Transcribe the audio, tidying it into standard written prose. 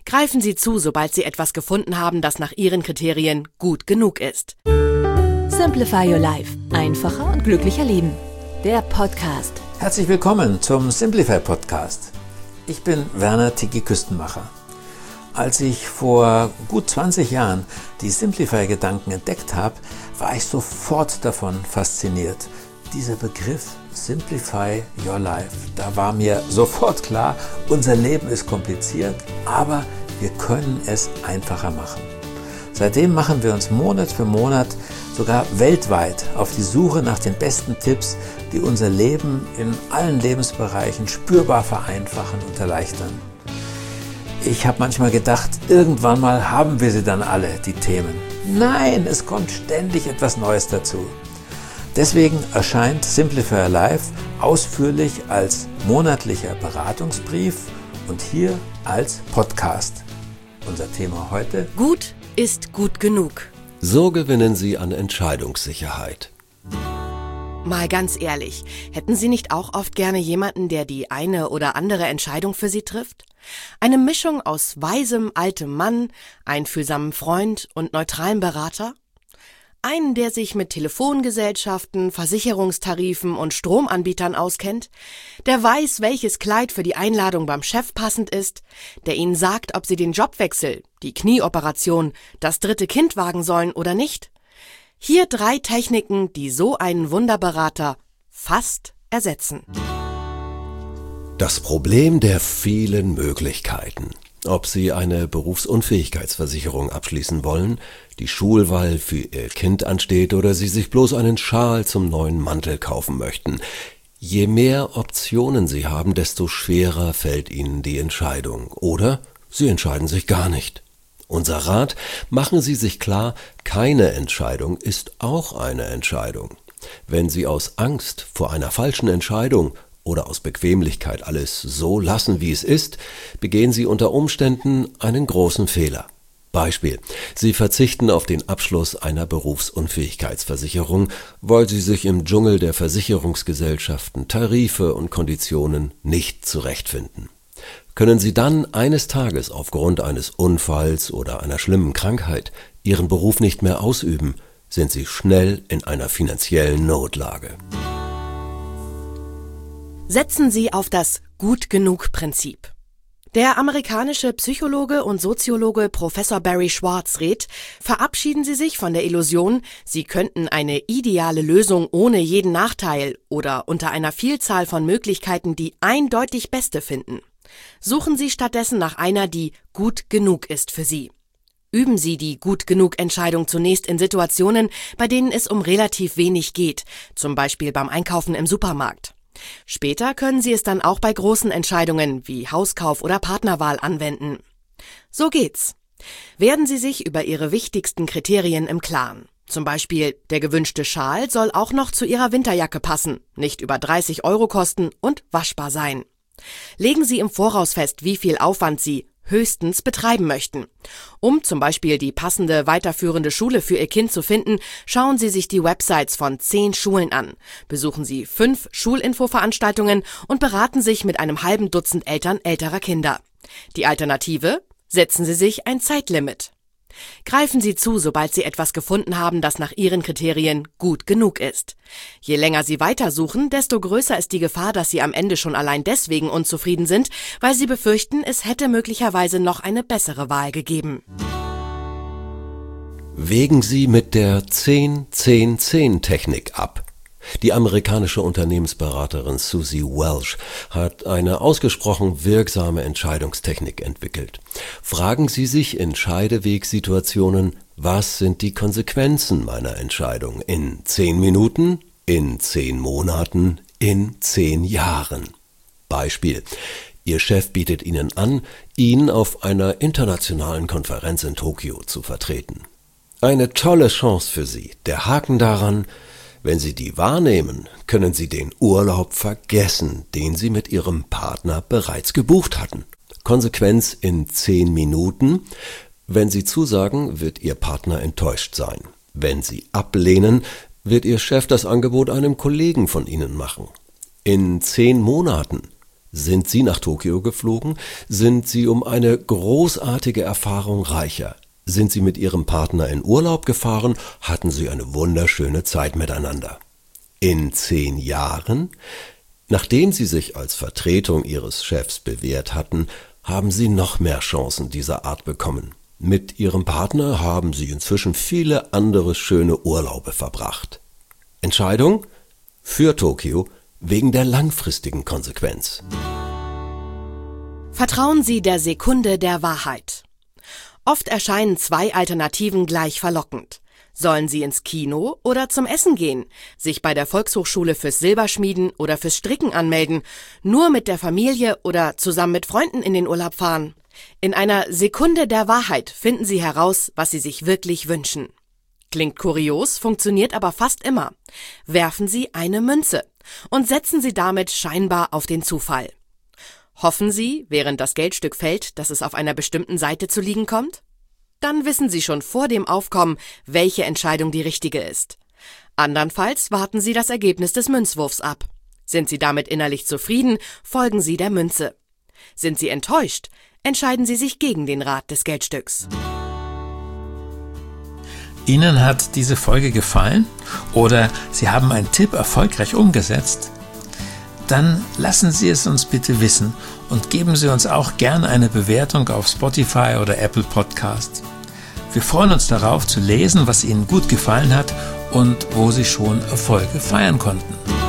Greifen Sie zu, sobald Sie etwas gefunden haben, das nach Ihren Kriterien gut genug ist. Simplify Your Life. Einfacher und glücklicher leben. Der Podcast. Herzlich willkommen zum Simplify Podcast. Ich bin Werner Tiki Küstenmacher. Als ich vor gut 20 Jahren die Simplify-Gedanken entdeckt habe, war ich sofort davon fasziniert. Dieser Begriff Simplify Your Life, da war mir sofort klar, unser Leben ist kompliziert, aber wir können es einfacher machen. Seitdem machen wir uns Monat für Monat, sogar weltweit, auf die Suche nach den besten Tipps, die unser Leben in allen Lebensbereichen spürbar vereinfachen und erleichtern. Ich habe manchmal gedacht, irgendwann mal haben wir sie dann alle, die Themen. Nein, es kommt ständig etwas Neues dazu. Deswegen erscheint Simplify Your Life ausführlich als monatlicher Beratungsbrief und hier als Podcast. Unser Thema heute: Gut ist gut genug. So gewinnen Sie an Entscheidungssicherheit. Mal ganz ehrlich, hätten Sie nicht auch oft gerne jemanden, der die eine oder andere Entscheidung für Sie trifft? Eine Mischung aus weisem altem Mann, einfühlsamem Freund und neutralem Berater? Einen, der sich mit Telefongesellschaften, Versicherungstarifen und Stromanbietern auskennt, der weiß, welches Kleid für die Einladung beim Chef passend ist, der Ihnen sagt, ob Sie den Jobwechsel, die Knieoperation, das 3. Kind wagen sollen oder nicht? Hier 3 Techniken, die so einen Wunderberater fast ersetzen. Das Problem der vielen Möglichkeiten. Ob Sie eine Berufsunfähigkeitsversicherung abschließen wollen, die Schulwahl für Ihr Kind ansteht oder Sie sich bloß einen Schal zum neuen Mantel kaufen möchten. Je mehr Optionen Sie haben, desto schwerer fällt Ihnen die Entscheidung. Oder Sie entscheiden sich gar nicht. Unser Rat: machen Sie sich klar, keine Entscheidung ist auch eine Entscheidung. Wenn Sie aus Angst vor einer falschen Entscheidung oder aus Bequemlichkeit alles so lassen, wie es ist, begehen Sie unter Umständen einen großen Fehler. Beispiel: Sie verzichten auf den Abschluss einer Berufsunfähigkeitsversicherung, weil Sie sich im Dschungel der Versicherungsgesellschaften, Tarife und Konditionen nicht zurechtfinden. Können Sie dann eines Tages aufgrund eines Unfalls oder einer schlimmen Krankheit Ihren Beruf nicht mehr ausüben, sind Sie schnell in einer finanziellen Notlage. Setzen Sie auf das Gut-Genug-Prinzip. Der amerikanische Psychologe und Soziologe Professor Barry Schwartz rät: Verabschieden Sie sich von der Illusion, Sie könnten eine ideale Lösung ohne jeden Nachteil oder unter einer Vielzahl von Möglichkeiten die eindeutig beste finden. Suchen Sie stattdessen nach einer, die gut genug ist für Sie. Üben Sie die Gut-Genug-Entscheidung zunächst in Situationen, bei denen es um relativ wenig geht, zum Beispiel beim Einkaufen im Supermarkt. Später können Sie es dann auch bei großen Entscheidungen wie Hauskauf oder Partnerwahl anwenden. So geht's. Werden Sie sich über Ihre wichtigsten Kriterien im Klaren. Zum Beispiel, der gewünschte Schal soll auch noch zu Ihrer Winterjacke passen, nicht über 30 € kosten und waschbar sein. Legen Sie im Voraus fest, wie viel Aufwand Sie höchstens betreiben möchten. Um zum Beispiel die passende weiterführende Schule für Ihr Kind zu finden, schauen Sie sich die Websites von 10 Schulen an, besuchen Sie 5 Schulinfoveranstaltungen und beraten sich mit einem halben Dutzend Eltern älterer Kinder. Die Alternative: setzen Sie sich ein Zeitlimit. Greifen Sie zu, sobald Sie etwas gefunden haben, das nach Ihren Kriterien gut genug ist. Je länger Sie weitersuchen, desto größer ist die Gefahr, dass Sie am Ende schon allein deswegen unzufrieden sind, weil Sie befürchten, es hätte möglicherweise noch eine bessere Wahl gegeben. Wägen Sie mit der 10-10-10-Technik ab. Die amerikanische Unternehmensberaterin Susie Welch hat eine ausgesprochen wirksame Entscheidungstechnik entwickelt. Fragen Sie sich in Scheidewegsituationen: Was sind die Konsequenzen meiner Entscheidung in 10 Minuten, in 10 Monaten, in 10 Jahren? Beispiel: Ihr Chef bietet Ihnen an, ihn auf einer internationalen Konferenz in Tokio zu vertreten. Eine tolle Chance für Sie. Der Haken daran: Wenn Sie die wahrnehmen, können Sie den Urlaub vergessen, den Sie mit Ihrem Partner bereits gebucht hatten. Konsequenz in 10 Minuten: Wenn Sie zusagen, wird Ihr Partner enttäuscht sein. Wenn Sie ablehnen, wird Ihr Chef das Angebot einem Kollegen von Ihnen machen. In 10 Monaten: Sind Sie nach Tokio geflogen? Sind Sie um eine großartige Erfahrung reicher? Sind Sie mit Ihrem Partner in Urlaub gefahren? Hatten Sie eine wunderschöne Zeit miteinander? In 10 Jahren? Nachdem Sie sich als Vertretung Ihres Chefs bewährt hatten, haben Sie noch mehr Chancen dieser Art bekommen. Mit Ihrem Partner haben Sie inzwischen viele andere schöne Urlaube verbracht. Entscheidung? Für Tokio wegen der langfristigen Konsequenz. Vertrauen Sie der Sekunde der Wahrheit. Oft erscheinen 2 Alternativen gleich verlockend. Sollen Sie ins Kino oder zum Essen gehen, sich bei der Volkshochschule fürs Silberschmieden oder fürs Stricken anmelden, nur mit der Familie oder zusammen mit Freunden in den Urlaub fahren? In einer Sekunde der Wahrheit finden Sie heraus, was Sie sich wirklich wünschen. Klingt kurios, funktioniert aber fast immer. Werfen Sie eine Münze und setzen Sie damit scheinbar auf den Zufall. Hoffen Sie, während das Geldstück fällt, dass es auf einer bestimmten Seite zu liegen kommt? Dann wissen Sie schon vor dem Aufkommen, welche Entscheidung die richtige ist. Andernfalls warten Sie das Ergebnis des Münzwurfs ab. Sind Sie damit innerlich zufrieden, folgen Sie der Münze. Sind Sie enttäuscht, entscheiden Sie sich gegen den Rat des Geldstücks. Ihnen hat diese Folge gefallen oder Sie haben einen Tipp erfolgreich umgesetzt? Dann lassen Sie es uns bitte wissen und geben Sie uns auch gerne eine Bewertung auf Spotify oder Apple Podcast. Wir freuen uns darauf zu lesen, was Ihnen gut gefallen hat und wo Sie schon Erfolge feiern konnten.